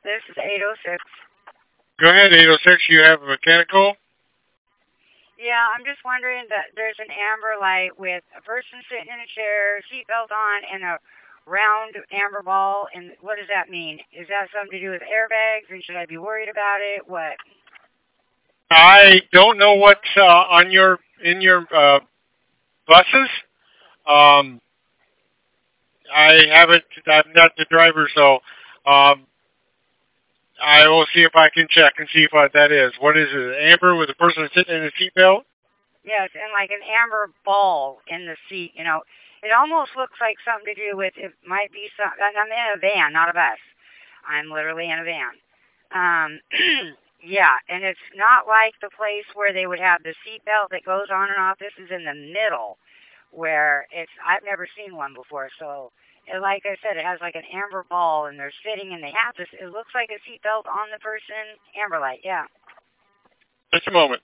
This is 806. Go ahead, 806. You have a mechanical? Yeah, I'm just wondering that there's an amber light with a person sitting in a chair, seatbelt on, and a round amber ball. And what does that mean? Is that something to do with airbags, and should I be worried about it? What? I don't know what's on your in your buses. Um, I haven't. I'm not the driver, so I will see if I can check and see what that is. What is it? Amber with a person sitting in a seatbelt? Yes, and like an amber ball in the seat. It almost looks like something to do with. It might be some. I'm in a van, not a bus. I'm literally in a van. Um, yeah, and it's not like the place where they would have the seatbelt that goes on and off. This is in the middle, where it's. I've never seen one before, so. Like I said, it has like an amber ball, and they're sitting, and they have this. It looks like a seatbelt on the person. Amber light, yeah. Just a moment.